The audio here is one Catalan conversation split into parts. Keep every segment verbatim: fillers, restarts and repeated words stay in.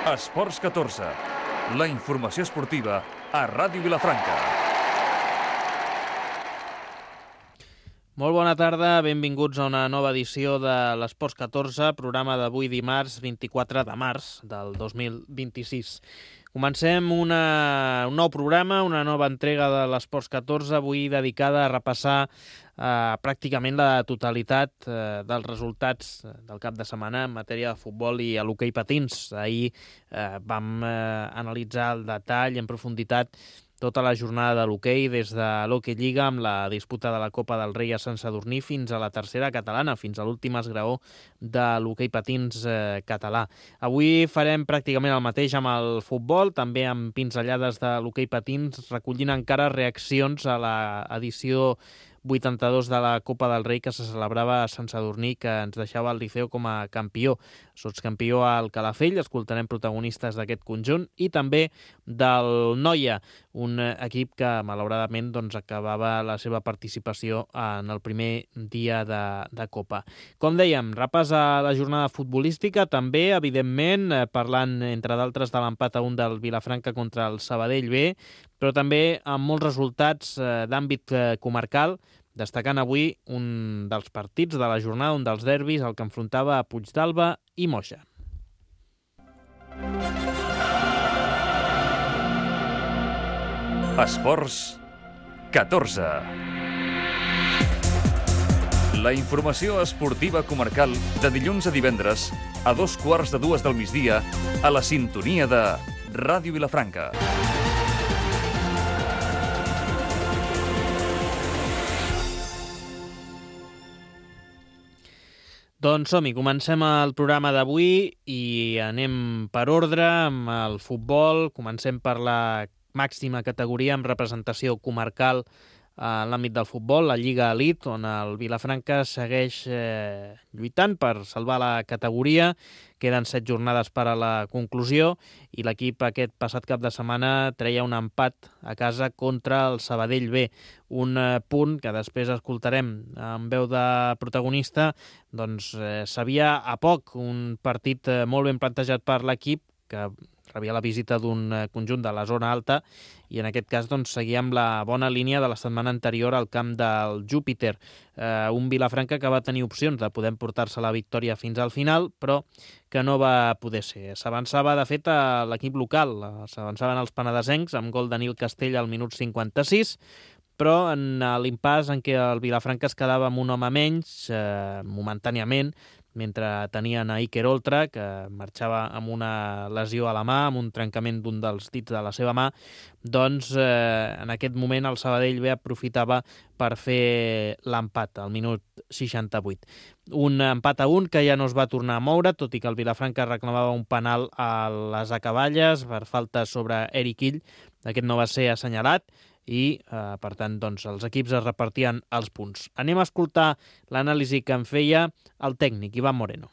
Esports catorze, la informació esportiva a Ràdio Vilafranca. Molt bona tarda, benvinguts a una nova edició de l'Esports catorze, programa d'avui dimarts vint-i-quatre de març del dos mil vint-i-sis. Comencem una, un nou programa, una nova entrega de l'Esports catorze, avui dedicada a repassar eh, pràcticament la totalitat eh, dels resultats del cap de setmana en matèria de futbol i a l'hoquei patins. Ahir eh, vam eh, analitzar el detall en profunditat tota la jornada de l'hoquei, des de l'Hockey Lliga amb la disputa de la Copa del Rei a Sant Sadurní fins a la tercera catalana, fins a l'últim esgraó de l'hoquei patins eh, català. Avui farem pràcticament el mateix amb el futbol, també amb pinzellades de l'hoquei patins, recollint encara reaccions a l'edició vuitanta-dos de la Copa del Rei que se celebrava a Sant Sadurní, que ens deixava el Liceu com a campió. Sotscampió al Calafell, escoltarem protagonistes d'aquest conjunt, i també del Noia, un equip que malauradament doncs, acabava la seva participació en el primer dia de, de Copa. Com dèiem, repàs a la jornada futbolística, també, evidentment, parlant, entre d'altres, de l'empat a un del Vilafranca contra el Sabadell B, però també amb molts resultats eh, d'àmbit eh, comarcal, destacant avui un dels partits de la jornada, un dels derbis, el que enfrontava a Puigdàlber i Moixa. Esports catorze. La informació esportiva comarcal de dilluns a divendres a dos quarts de dues del migdia a la sintonia de Ràdio Vilafranca. Doncs som-hi, comencem el programa d'avui i anem per ordre amb el futbol. Comencem per la màxima categoria amb representació comarcal en l'àmbit del futbol, la Lliga Elite, on el Vilafranca segueix eh, lluitant per salvar la categoria. Queden set jornades per a la conclusió i l'equip aquest passat cap de setmana treia un empat a casa contra el Sabadell B. Un eh, punt que després escoltarem en veu de protagonista, doncs eh, sabia a poc, un partit eh, molt ben plantejat per l'equip que rebia la visita d'un conjunt de la zona alta i en aquest cas doncs, seguia amb la bona línia de la setmana anterior al camp del Júpiter. Eh, un Vilafranca que va tenir opcions de poder portar-se la victòria fins al final, però que no va poder ser. S'avançava, de fet, a l'equip local. S'avançaven els penedesencs amb gol de Nil Castell al minut cinquanta-sis, però en l'impàs en què el Vilafranca es quedava amb un home menys, eh, momentàniament, mentre tenien a Iker Oltra, que marxava amb una lesió a la mà, amb un trencament d'un dels dits de la seva mà, doncs eh, en aquest moment el Sabadell B aprofitava per fer l'empat al minut seixanta-vuit. Un empat a un que ja no es va tornar a moure, tot i que el Vilafranca reclamava un penal a les acaballes per falta sobre Eric Ill. Aquest no va ser assenyalat i, eh, per tant, doncs, els equips es repartien els punts. Anem a escoltar l'anàlisi que en feia el tècnic, Ivan Moreno.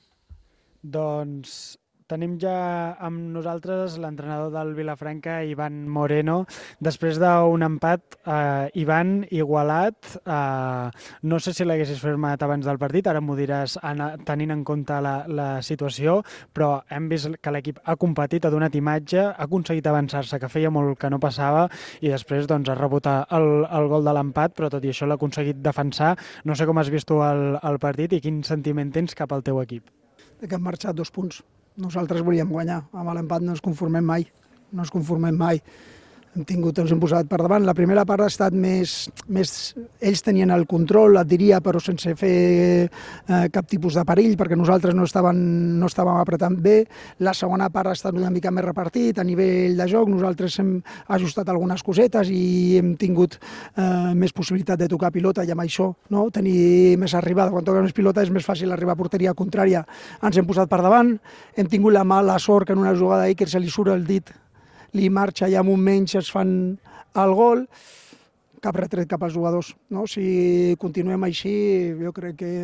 Doncs tenim ja amb nosaltres l'entrenador del Vilafranca, Ivan Moreno. Després d'un empat, eh, Ivan, igualat, eh, no sé si l'haguessis firmat abans del partit, ara m'ho diràs tenint en compte la, la situació, però hem vist que l'equip ha competit, ha donat imatge, ha aconseguit avançar-se, que feia molt que no passava, i després doncs, ha rebut el, el gol de l'empat, però tot i això l'ha aconseguit defensar. No sé com has vist tu el, el partit i quin sentiment tens cap al teu equip. Que han marxat dos punts. Nosaltres volíem guanyar, amb l'empat no ens conformem mai, no ens conformem mai. Hem tingut, ens hem posat per davant. La primera part ha estat més, més... Ells tenien el control, et diria, però sense fer eh, cap tipus de perill, perquè nosaltres no estàvem, no estàvem apretant bé. La segona part ha estat una mica més repartit a nivell de joc. Nosaltres hem ajustat algunes cosetes i hem tingut eh, més possibilitat de tocar pilota, i amb això, no? Tenir més arribada. Quan toques més pilota és més fàcil arribar a porteria contrària. Ens hem posat per davant. Hem tingut la mala sort que en una jugada ahir que se li surt el dit, li marxa i en un menys es fan el gol, cap retret cap als jugadors. No? Si continuem així, jo crec que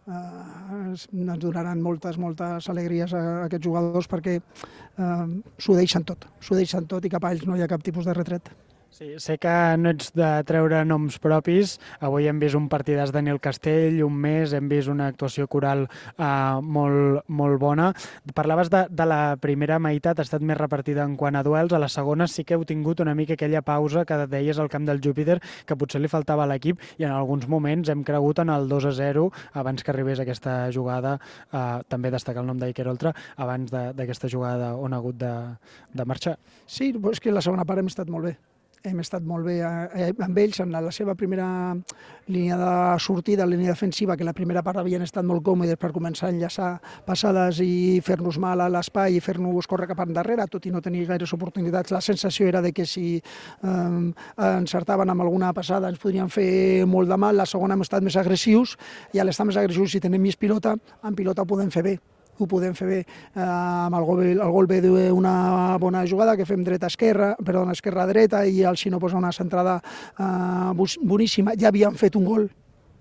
eh, ens donaran moltes, moltes alegries a aquests jugadors perquè eh, s'ho deixen tot, s'ho deixen tot i cap a ells no hi ha cap tipus de retret. Sí, sé que no ets de treure noms propis. Avui hem vist un partidàs de Nil Castell, un mes, hem vist una actuació coral eh, molt, molt bona. Parlaves de, de la primera meitat, ha estat més repartida en quant a duels. A la segona sí que heu tingut una mica aquella pausa que deies al camp del Júpiter, que potser li faltava a l'equip, i en alguns moments hem cregut en el dos a zero abans que arribés aquesta jugada. Eh, també destacar el nom d'Iker Oltra abans d'aquesta jugada on ha hagut de, de marxar. Sí, és que la segona part hem estat molt bé. Hem estat molt bé eh, amb ells en la, la seva primera línia de sortida, línia defensiva, que la primera part havien estat molt còmodes per començar a enllaçar passades i fer-nos mal a l'espai i fer-nos córrer cap endarrere, tot i no tenir gaires oportunitats. La sensació era de que si eh, encertaven amb alguna passada ens podrien fer molt de mal. La segona hem estat més agressius, i al estar més agressius, si tenem més pilota, amb pilota ho podem fer bé. ho podem fer bé eh, amb el gol, el gol ve d'una bona jugada que fem dreta-esquerra, perdona, esquerra-dreta, i el Xino posa una centrada eh, boníssima. Ja havíem fet un gol,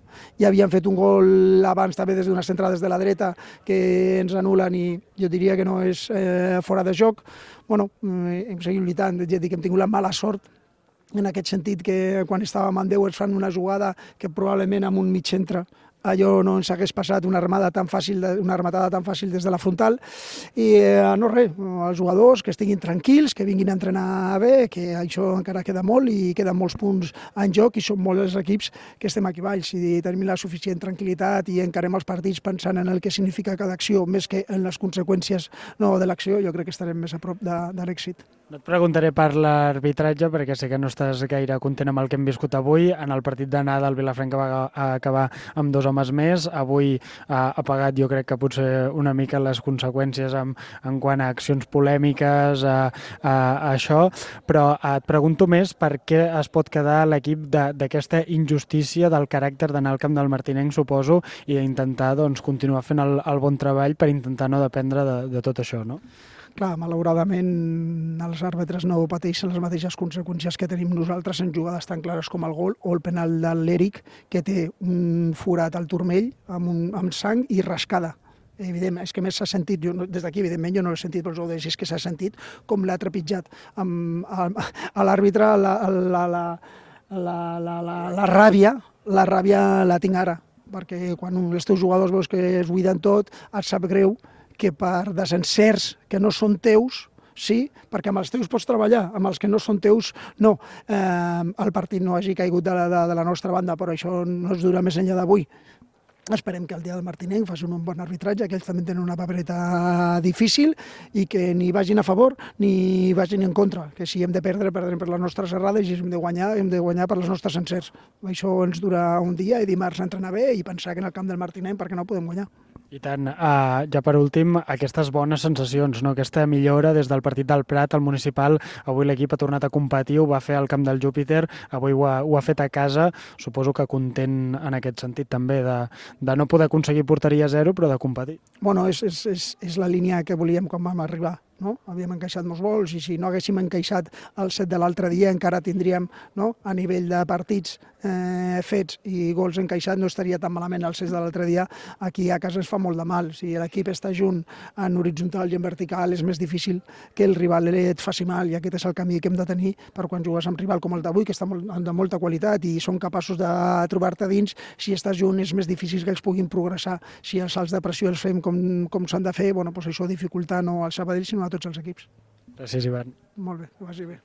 ja havien fet un gol abans també des d'una centrada des de la dreta que ens anulen, i jo diria que no és eh, fora de joc. Bueno, hem seguit lluitant, ja dic que hem tingut la mala sort en aquest sentit que quan estàvem en deu ens fan una jugada que probablement amb un mig centre allò no ens hagués passat, una armada tan fàcil, una rematada tan fàcil des de la frontal. I eh, no res, els jugadors que estiguin tranquils, que vinguin a entrenar bé, que això encara queda molt i queden molts punts en joc, i són molts els equips que estem aquí baix, i tenim la suficient tranquil·litat i encarem els partits pensant en el que significa cada acció, més que en les conseqüències no, de l'acció. Jo crec que estarem més a prop de, de l'èxit. No et preguntaré per l'arbitratge, perquè sé que no estàs gaire content amb el que hem viscut avui. En el partit d'anada el Vilafranca va acabar amb dos homes més. Avui ha, ha pagat, jo crec que potser una mica les conseqüències en, en quant a accions polèmiques, a, a, a això, però et pregunto més per què es pot quedar l'equip d'aquesta injustícia del caràcter d'anar al camp del Martinenc, suposo, i intentar doncs, continuar fent el, el bon treball per intentar no dependre de, de tot això, no? Clar, malauradament els àrbitres no pateixen les mateixes conseqüències que tenim nosaltres en jugades tan clares com el gol o el penal de l'Eric, que té un forat al turmell amb, un, amb sang i rascada. Evidentment, és que més s'ha sentit, jo, des d'aquí evidentment jo no l'he sentit, però us ho deia, és que s'ha sentit com l'ha trepitjat amb, a, a l'àrbitre, la, la, la, la, la, la, la ràbia, la ràbia la tinc ara, perquè quan els teus jugadors veus que es buiden tot, et sap greu que per desencerts que no són teus, sí, perquè amb els teus pots treballar, amb els que no són teus, no. Eh, el partit no hagi caigut de la, de, de la nostra banda, però això no es durà més enllà d'avui. Esperem que el dia del Martinenc facin un bon arbitratge, que ells també tenen una papereta difícil, i que ni vagin a favor ni vagin en contra, que si hem de perdre, perdrem per les nostres errades, i si hem de guanyar, hem de guanyar per les nostres encerts. Això ens durà un dia, i dimarts entrenar bé i pensar que en el camp del Martinenc perquè no podem guanyar. I tant. Uh, ja per últim, aquestes bones sensacions, no? Aquesta millora des del partit del Prat al municipal. Avui l'equip ha tornat a competir, ho va fer al camp del Júpiter, avui ho ha, ho ha fet a casa. Suposo que content en aquest sentit també de, de no poder aconseguir porteria zero, però de competir. Bueno, és, és, és, és la línia que volíem quan vam arribar. No? Havíem encaixat molts gols, i si no haguéssim encaixat el set de l'altre dia encara tindríem, no? A nivell de partits eh, fets i gols encaixats, no estaria tan malament. El set de l'altre dia aquí a casa ens fa molt de mal. Si l'equip està junt en horitzontal i en vertical, és més difícil que el rival et faci mal, i aquest és el camí que hem de tenir per quan jugues amb rival com el d'avui, que està molt, de molta qualitat i són capaços de trobar-te dins. Si estàs junt és més difícil que els puguin progressar. Si els salts de pressió els fem com, com s'han de fer, bueno, doncs això dificulta no al Sabadell sinó a tots els equips. Gràcies, Ivan. Molt bé, que vagi bé.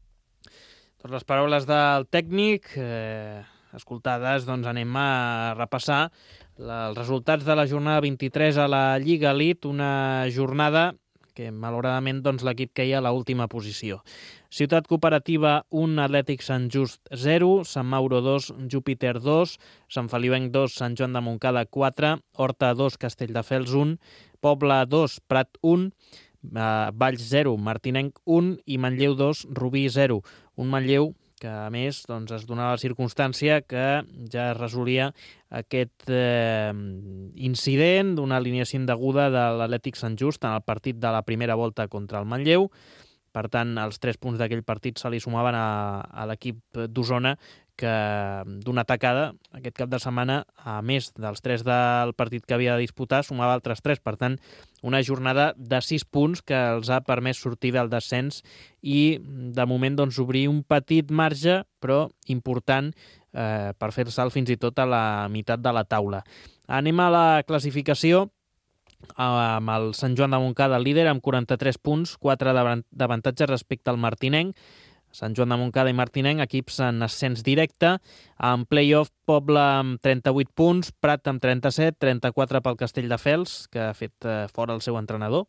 Doncs les paraules del tècnic, eh, escoltades, doncs anem a repassar la, els resultats de la jornada vint-i-tres a la Lliga Elite, una jornada que malauradament doncs, l'equip queia a l'última posició. Ciutat Cooperativa un, Atlètic Sant Just zero, Sant Mauro dos, Júpiter dos, Sant Feliuenc dos, Sant Joan de Montcada quatre, Horta dos, Castelldefels un, Pobla dos, Prat un, Valls zero, Martinenc un i Manlleu dos, Rubí zero. Un Manlleu que, a més, doncs, es donava la circumstància que ja es resolia aquest eh, incident d'una alineació indeguda de l'Atlètic Sant Just en el partit de la primera volta contra el Manlleu. Per tant, els tres punts d'aquell partit se li sumaven a, a l'equip d'Osona, que d'una tacada aquest cap de setmana, a més dels tres del partit que havia de disputar, sumava altres tres. Per tant, una jornada de sis punts que els ha permès sortir del descens i, de moment, doncs, obrir un petit marge, però important, eh, per fer salt fins i tot a la meitat de la taula. Anem a la classificació, amb el Sant Joan de Montcada líder amb quaranta-tres punts, quatre d'avantatge respecte al martinenc. Sant Joan de Montcada i Martinenc, equips en ascens directe. En play-off, Pobla amb trenta-vuit punts, Prat amb trenta-set, trenta-quatre pel Castelldefels, que ha fet fora el seu entrenador.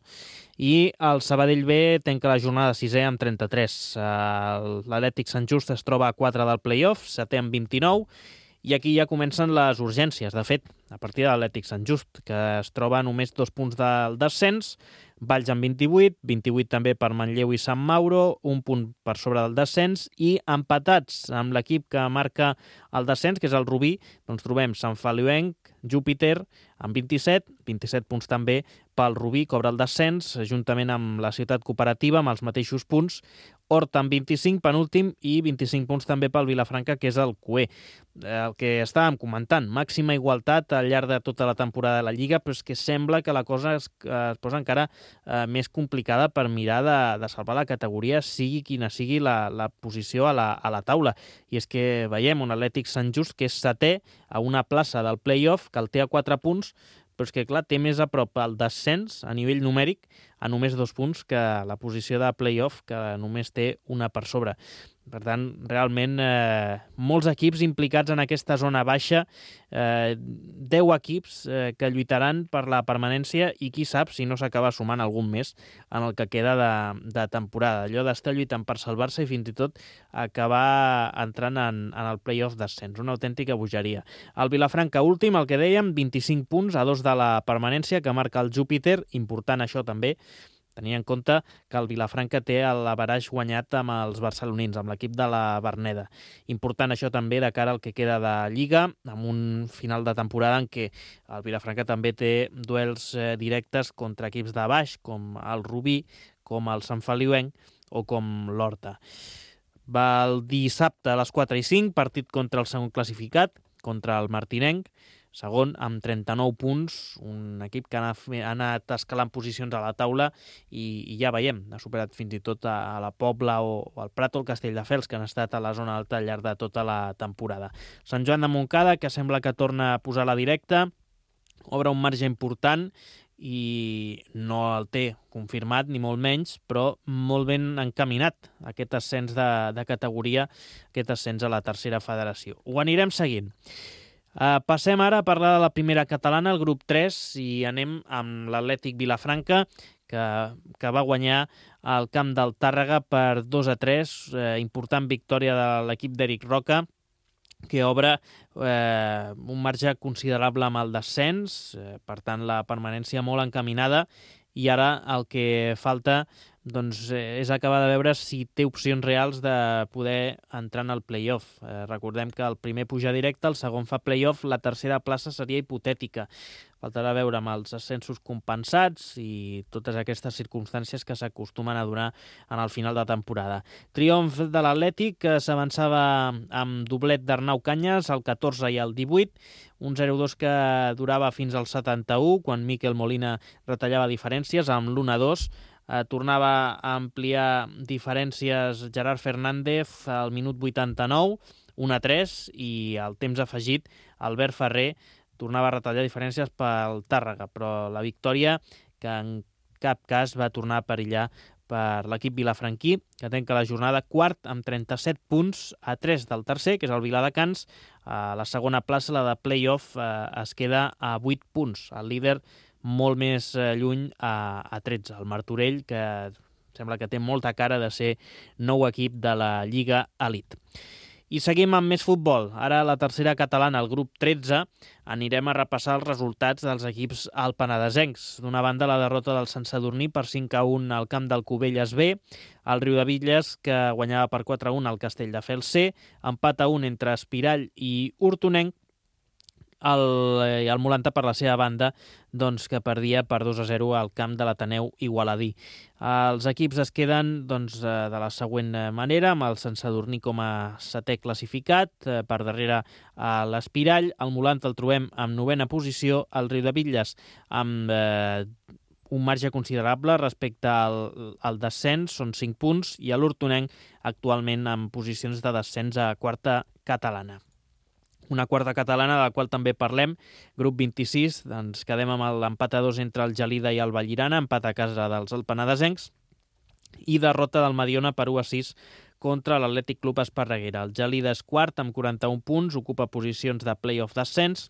I el Sabadell B tanca la jornada sisè amb trenta-tres. L'Atlètic Sant Just es troba a quatre del play-off, setè amb vint-i-nou. I aquí ja comencen les urgències. De fet, a partir de l'Atlètic Sant Just, que es troba a només dos punts del descens, Valls amb vint-i-vuit, vint-i-vuit també per Manlleu i Sant Mauro, un punt per sobre del descens, i empatats amb l'equip que marca el descens, que és el Rubí, doncs trobem Sant Feliuenc, Júpiter, amb vint-i-set, vint-i-set punts també pel Rubí, cobra el descens, juntament amb la Ciutat Cooperativa, amb els mateixos punts, Horta amb vint-i-cinc, penúltim, i vint-i-cinc punts també pel Vilafranca, que és el cuer. El que estàvem comentant, màxima igualtat al llarg de tota la temporada de la Lliga, però és que sembla que la cosa es, es posa encara eh, més complicada per mirar de, de salvar la categoria, sigui quina sigui la, la posició a la, a la taula. I és que veiem un Atlètic Sant Just que és setè a una plaça del play-off, que el té a quatre punts, però és que, clar, té més a prop el descens a nivell numèric a només dos punts que la posició de play-off, que només té una per sobre. Per tant, realment, eh, molts equips implicats en aquesta zona baixa, eh, deu equips eh, que lluitaran per la permanència i qui sap si no s'acaba sumant algun més en el que queda de, de temporada. Allò d'estar lluitant per salvar-se i fins i tot acabar entrant en, en el play-off d'ascens. Una autèntica bogeria. El Vilafranca últim, el que dèiem, vint-i-cinc punts a dos de la permanència que marca el Júpiter, important això també, tenir en compte que el Vilafranca té l'averaix guanyat amb els barcelonins, amb l'equip de la Verneda. Important això també de cara al que queda de Lliga, amb un final de temporada en què el Vilafranca també té duels eh, directes contra equips de baix, com el Rubí, com el Sant Feliuenc o com l'Horta. Va el dissabte a les quatre i cinc, partit contra el segon classificat, contra el Martinenc, segon amb trenta-nou punts, un equip que ha anat escalant posicions a la taula i, i ja veiem, ha superat fins i tot a, a la Pobla o, o el Prat o el Castelldefels, que han estat a la zona alta al llarg de tota la temporada. Sant Joan de Montcada, que sembla que torna a posar la directa, obre un marge important i no el té confirmat, ni molt menys, però molt ben encaminat aquest ascens de, de categoria, aquest ascens a la tercera federació. Ho anirem seguint. Uh, passem ara a parlar de la primera catalana, el grup tres, i anem amb l'Atlètic Vilafranca, que, que va guanyar al camp del Tàrrega per dos a tres, eh, important victòria de l'equip d'Eric Roca, que obre eh, un marge considerable amb el descens, eh, per tant la permanència molt encaminada, i ara el que falta doncs, eh, és acabar de veure si té opcions reals de poder entrar en el play-off. Eh, recordem que el primer puja directe, el segon fa play-off, la tercera plaça seria hipotètica. Faltarà veure amb els ascensos compensats i totes aquestes circumstàncies que s'acostumen a donar en el final de temporada. Triomf de l'Atlètic, que s'avançava amb doblet d'Arnau Canyes, el catorze i el divuit, un zero dos que durava fins al setanta-u, quan Miquel Molina retallava diferències, amb l'u a dos, eh, tornava a ampliar diferències Gerard Fernández al minut vuitanta-nou, u a tres, i al temps afegit Albert Ferrer tornava a retallar diferències pel Tàrrega, però la victòria que en cap cas va tornar a perillar per l'equip vilafranquí, que tanca la jornada quart amb trenta-set punts a tres del tercer, que és el Viladecans. A la segona plaça, la de play-off, eh, es queda a vuit punts. El líder molt més eh, lluny a, a tretze. El Martorell, que sembla que té molta cara de ser nou equip de la Lliga Elite. I seguim amb més futbol. Ara la tercera catalana, el grup tretze, anirem a repassar els resultats dels equips alpenadesencs. D'una banda, la derrota del Sant Sadurní per cinc a un al camp del Cubelles B, el Riudebitlles, que guanyava per quatre a un al Castelldefels C, empat a un entre Espirall i Hortonenc, el, el Molanta, per la seva banda, doncs, que perdia per dos a zero al camp de l'Ateneu igualadí. Els equips es queden doncs, de la següent manera, amb el Sant Sadurní com a setè classificat, per darrere a l'Espirall. El Molanta el trobem en novena posició, el Riudebitlles amb eh, un marge considerable respecte al, al descens, són cinc punts, i l'Hortonenc actualment en posicions de descens a quarta catalana. Una quarta catalana de la qual també parlem, grup vint-i-sis, doncs quedem amb l'empat a dos entre el Gelida i el Vallirana, empat a casa dels alpenadesencs, i derrota del Mediona per u a sis contra l'Atlètic Club Esparreguera. El Gelida és quart amb quaranta-un punts, ocupa posicions de play-off d'ascens,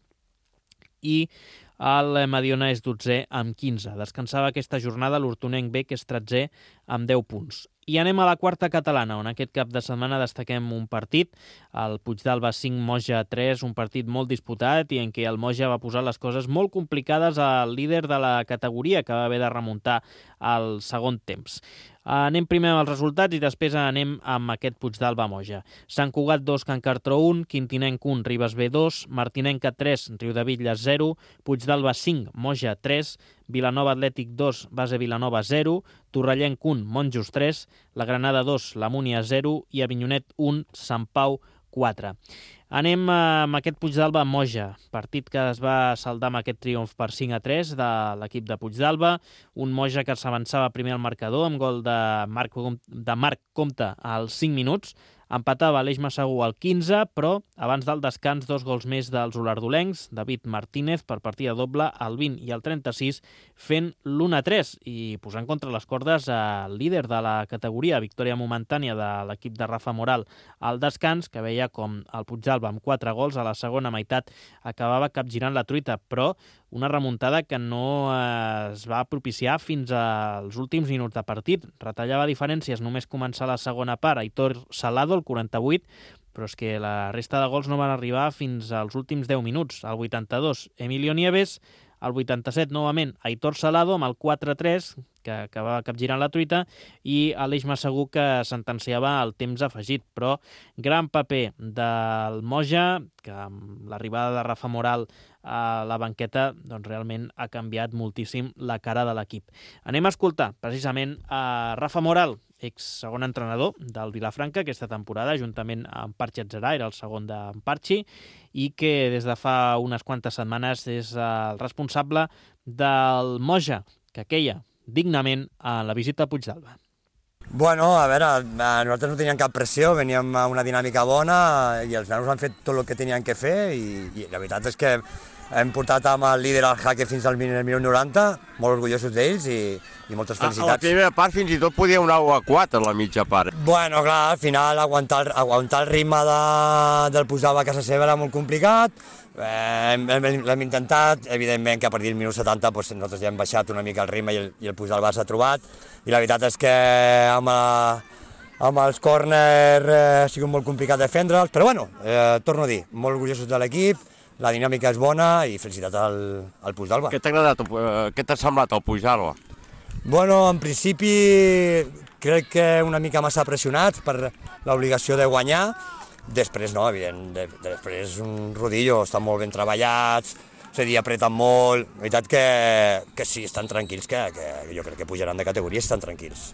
i el Mediona és dotzè amb quinze. Descansava aquesta jornada l'Hortonenc B, que és tretzè amb deu punts. I anem a la quarta catalana, on aquest cap de setmana destaquem un partit, el Puigdàlber cinc, Moja tres, un partit molt disputat i en què el Moja va posar les coses molt complicades al líder de la categoria, que va haver de remuntar al segon temps. Anem primer amb els resultats i després anem amb aquest Puigdàlber Moja. Sant Cugat dos, Can Cartró un, Quintinenc un, Ribes B dos, Martinenca tres, Riudebitlles zero, Puigdàlber cinc, Moja tres, Vilanova Atlètic dos, Base Vilanova zero, Torrellenc un, Monjos tres, la Granada dos, la Múnia zero i Avinyonet un, Sant Pau quatre. Anem amb aquest Puigdàlber Moja, partit que es va saldar amb aquest triomf per cinc a tres de l'equip de Puigdàlber, un Moja que s'avançava primer al marcador amb gol de Marc, de Marc Comte als cinc minuts, empatava Aleix Massagú al quinze, però abans del descans dos gols més dels olardolencs, David Martínez per partida doble al vint i al trenta-sis, fent l'u a tres i posant contra les cordes al líder de la categoria, victòria momentània de l'equip de Rafa Moral al descans, que veia com el Puigdàlber amb quatre gols a la segona meitat acabava capgirant la truita, però una remuntada que no es va propiciar fins als últims minuts de partit. Retallava diferències només començar la segona part, Aitor Salado, el quaranta-vuit, però és que la resta de gols no van arribar fins als últims deu minuts. Al vuitanta-dos, Emilio Nieves, al vuitanta-set, novament, Aitor Salado amb el quatre a tres, que acabava capgirant la truita, i Aleix Massagú, que sentenciava el temps afegit. Però gran paper del Moja, que amb l'arribada de Rafa Moral a la banqueta doncs realment ha canviat moltíssim la cara de l'equip. Anem a escoltar precisament a Rafa Moral, ex segon entrenador del Vilafranca aquesta temporada, juntament amb Parchi Atzerà, era el segon d'en Parchi, i que des de fa unes quantes setmanes és el responsable del Moja, que queia dignament a la visita a Puigdàlber. Bueno, a veure, nosaltres no teníem cap pressió, veníem a una dinàmica bona i els nanos han fet tot el que tenien que fer i, i la veritat és que hem portat amb el líder al jaque fins al minut noranta, molt orgullosos d'ells i, i moltes felicitats. A la primera part fins i tot podia un u a quatre a la mitja part. Bueno, clar, al final aguantar, aguantar el ritme de, del Puigdàlber a casa seva era molt complicat. Eh, l'hem intentat, evidentment que a partir del minut setanta doncs, nosaltres ja hem baixat una mica el ritme i el, i el Puigdàlber s'ha trobat i la veritat és que amb, la, amb els córners eh, ha sigut molt complicat defendre'ls, però bueno, eh, torno a dir, molt orgullosos de l'equip, la dinàmica és bona i felicitats al, al Puigdàlber. Què t'ha agradat, què t'ha semblat el Puigdàlber? Bueno, en principi crec que una mica massa pressionats per l'obligació de guanyar. Després no, evident, després un rodillo, estan molt ben treballats, se dia apreten molt, la veritat que, que sí, estan tranquils, que, que jo crec que pujaran de categoria, estan tranquils.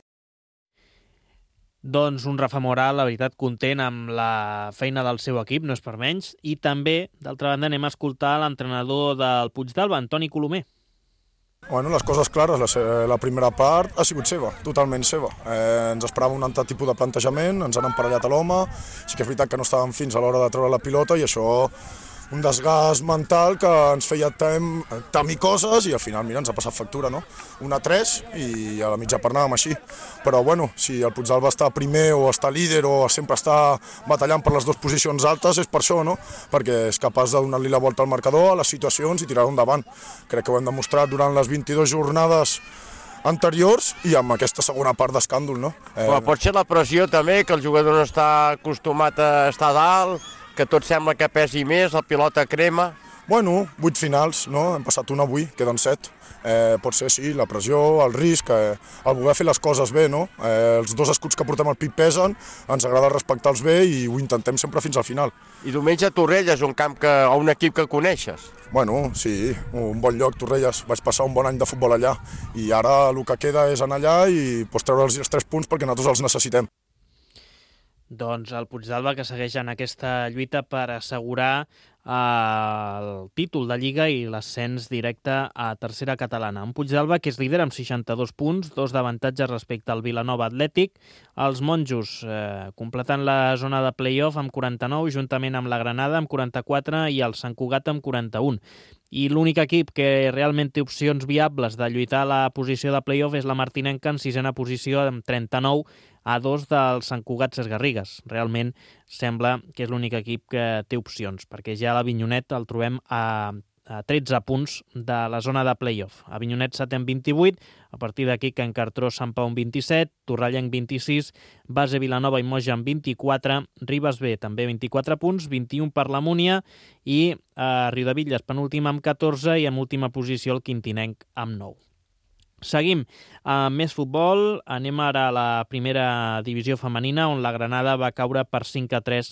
Doncs un Rafa Moral, la veritat, content amb la feina del seu equip, no és per menys, i també, d'altra banda, anem a escoltar l'entrenador del Puigdàlber, Antoni Colomer. Bueno, les coses clares, la, la primera part ha sigut seva, totalment seva. Eh, ens esperava un altre tipus de plantejament, ens han emparellat a l'home, sí que és veritat que no estàvem fins a l'hora de treure la pilota i això un desgast mental que ens feia tem, temir coses i al final, mira, ens ha passat factura, no? un a tres i a la mitja part anàvem així. Però bueno, si el Puigdàlber està primer o està líder o sempre està batallant per les dues posicions altes és per això, no? Perquè és capaç de donar-li la volta al marcador, a les situacions i tirar-ho endavant. Crec que ho hem demostrat durant les vint-i-dues jornades anteriors i amb aquesta segona part d'escàndol, no? Eh... Però pot ser la pressió també, que el jugador no està acostumat a estar dalt, que tot sembla que pesi més, la pilota crema. Bueno, vuit finals, no? Hem passat una avui, queden set. Eh, pot ser, sí, la pressió, el risc, eh, el voler fer les coses bé, no? Eh, els dos escuts que portem al pit pesen, ens agrada respectar-los bé i ho intentem sempre fins al final. I diumenge a Torrelles, un camp que, o un equip que coneixes? Bueno, sí, un bon lloc, Torrelles. Vaig passar un bon any de futbol allà i ara el que queda és anar allà i pues, treure'ls els tres punts perquè nosaltres els necessitem. Doncs el Puigdàlber, que segueix en aquesta lluita per assegurar eh, el títol de Lliga i l'ascens directe a tercera catalana. Un Puigdàlber que és líder amb seixanta-dos punts, dos d'avantatge respecte al Vilanova Atlètic. Els monjos eh, completant la zona de play-off amb quaranta-nou, juntament amb la Granada amb quaranta-quatre i el Sant Cugat amb quaranta-un. I l'únic equip que realment té opcions viables de lluitar a la posició de play-off és la Martinenca en sisena posició amb trenta-nou a dos del Sant Cugat Ses Garrigues. Realment sembla que és l'únic equip que té opcions, perquè ja l'Avinyonet el trobem a, a tretze punts de la zona de play-off. Avinyonet setè amb vint-i-vuit, a partir d'aquí Can Cartró Sant Pau amb vint-i-set, Torrallenc vint-i-sis, Base Vilanova i Moja amb vint-i-quatre, Ribes B també vint-i-quatre punts, vint-i-un per la Múnia i eh, Riudebitlles penúltima amb catorze i en última posició el Quintinenc amb nou. Seguim amb més futbol, anem ara a la primera divisió femenina on la Granada va caure per cinc a tres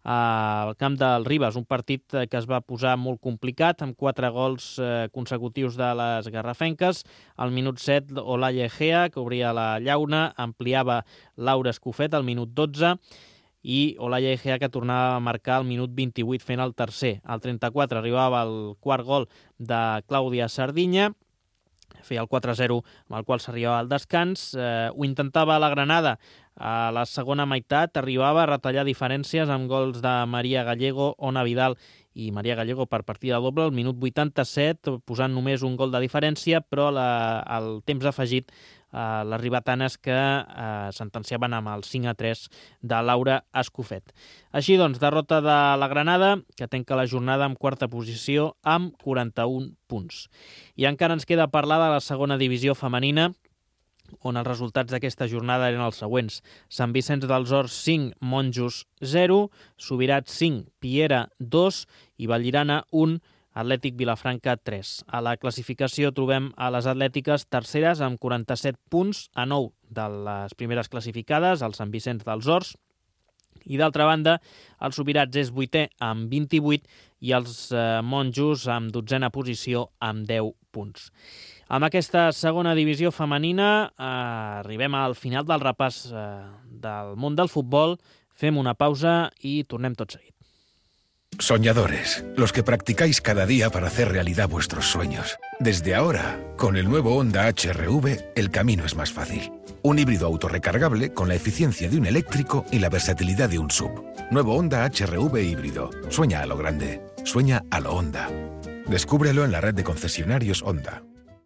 al camp del Ribes, un partit que es va posar molt complicat amb quatre gols eh, consecutius de les garrafenques. Al minut set, Olaya Egea, que obria la llauna, ampliava Laura Escofet al minut dotze i Olaya Egea, que tornava a marcar al minut vint-i-vuit fent el tercer. Al trenta-quatre arribava el quart gol de Clàudia Sardinya, feia el quatre a zero amb el qual s'arribava al descans. Eh, ho intentava la Granada a la segona meitat, arribava a retallar diferències amb gols de Maria Gallego, Ona Vidal i Maria Gallego per partida doble, al minut vuitanta-set, posant només un gol de diferència, però la, al temps afegit eh, les ribetanes que eh, sentenciaven amb el cinc a tres de Laura Escofet. Així doncs, derrota de la Granada, que tanca la jornada amb quarta posició amb quaranta-un punts. I encara ens queda parlar de la segona divisió femenina, on els resultats d'aquesta jornada eren els següents. Sant Vicenç dels Horts cinc, Monjos zero, Subirats cinc, Piera dos i Vallirana un, Atlètic Vilafranca tres. A la classificació trobem a les atlètiques terceres amb quaranta-set punts, a nou de les primeres classificades, el Sant Vicenç dels Horts, i d'altra banda el Subirats és vuitè amb vint-i-vuit i els eh, Monjos amb dotzena posició amb deu punts. Amb aquesta segona divisió femenina eh, arribem al final del repàs eh, del món del futbol, fem una pausa i tornem tot seguit. Soñadores, los que practicáis cada día para hacer realidad vuestros sueños. Desde ahora, con el nuevo Honda H R V, el camino es más fácil. Un híbrido autorrecargable con la eficiencia de un eléctrico y la versatilidad de un S U V. Nuevo Honda H R V híbrido. Sueña a lo grande. Sueña a lo Honda. Descúbrelo en la red de concesionarios Honda.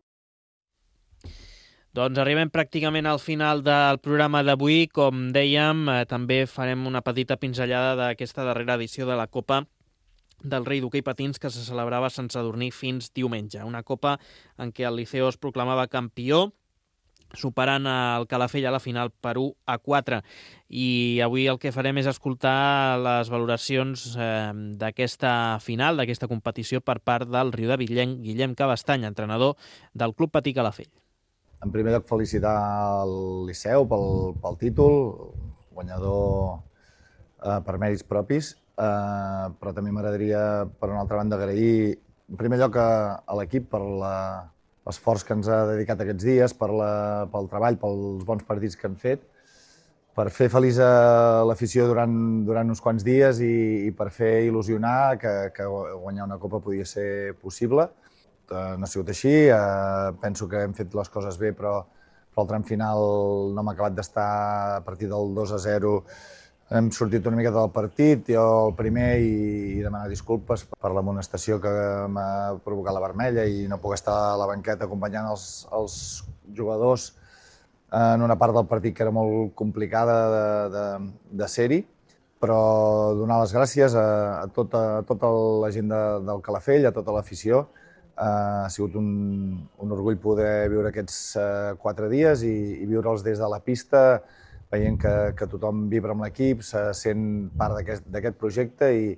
Doncs arribem pràcticament al final del programa d'avui. Com dèiem, eh, també farem una petita pinzellada d'aquesta darrera edició de la Copa del Rei d'Hoquei Patins que se celebrava a Sant Sadurní fins diumenge. Una Copa en què el Liceo es proclamava campió, superant el Calafell a la final per u a quatre. I avui el que farem és escoltar les valoracions eh, d'aquesta final, d'aquesta competició per part del riudebitllenc Guillem Cabestany, entrenador del Club Patí Calafell. En primer lloc, felicitar el Liceu pel, pel títol, guanyador eh, per mèrits propis, eh, però també m'agradaria, per una altra banda, agrair, en primer lloc, a, a l'equip per l'esforç que ens ha dedicat aquests dies, per la, pel treball, pels bons partits que han fet, per fer feliç a l'afició durant, durant uns quants dies i, i per fer il·lusionar que, que guanyar una Copa podia ser possible. No ha sigut així, eh, penso que hem fet les coses bé, però, però el tram final no m'ha acabat d'estar a partir del dos a zero. Hem sortit una mica del partit, jo el primer, i, i demanar disculpes per l'amonestació que m'ha provocat la vermella i no puc estar a la banqueta acompanyant els, els jugadors en una part del partit que era molt complicada de, de, de ser-hi, però donar les gràcies a, a, tota, a tota la gent de, del Calafell, a tota l'afició. Uh, ha sigut un, un orgull poder viure aquests uh, quatre dies i, i viure'ls des de la pista, veient que, que tothom vibra amb l'equip, se sent part d'aquest projecte i,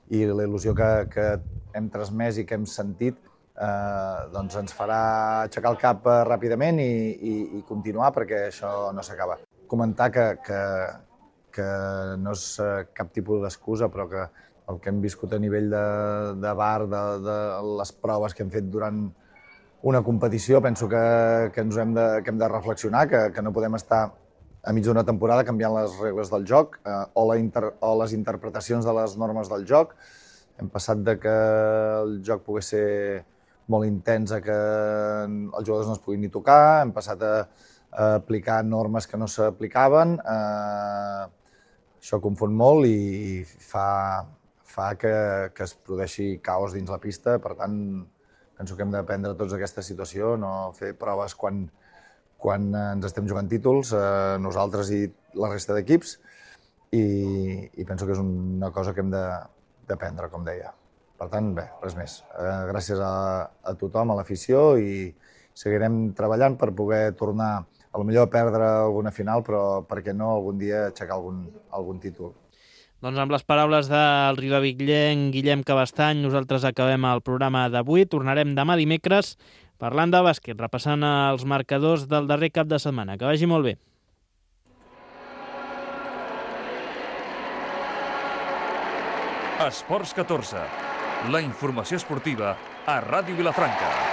i la il·lusió que, que hem transmès i que hem sentit eh, doncs ens farà aixecar el cap eh, ràpidament i, i, i continuar, perquè això no s'acaba. Comentar que, que, que no és eh, cap tipus d'excusa, però que el que hem viscut a nivell de, de bar, de, de les proves que hem fet durant una competició, penso que, que ens hem de, que hem de reflexionar, que, que no podem estar a mig d'una temporada canviant les regles del joc eh, o, la inter, o les interpretacions de les normes del joc. Hem passat de que el joc pogués ser molt intens a que els jugadors no es puguin ni tocar, hem passat a, a aplicar normes que no s'aplicaven. Eh, això confon molt i fa, fa que, que es produeixi caos dins la pista. Per tant, penso que hem d'aprendre tots aquesta situació, no fer proves quan, quan ens estem jugant títols, eh, nosaltres i la resta d'equips, i, i penso que és una cosa que hem d'aprendre, com deia. Per tant, bé, res més. Eh, gràcies a, a tothom, a l'afició, i seguirem treballant per poder tornar, a lo millor a perdre alguna final, però per què no algun dia aixecar algun, algun títol. Doncs amb les paraules del ribavigllenc Guillem Cabestany, nosaltres acabem el programa d'avui. Tornarem demà dimecres parlant de bàsquet, repassant els marcadors del darrer cap de setmana. Que vagi molt bé. Esports catorze, la informació esportiva a Ràdio Vilafranca.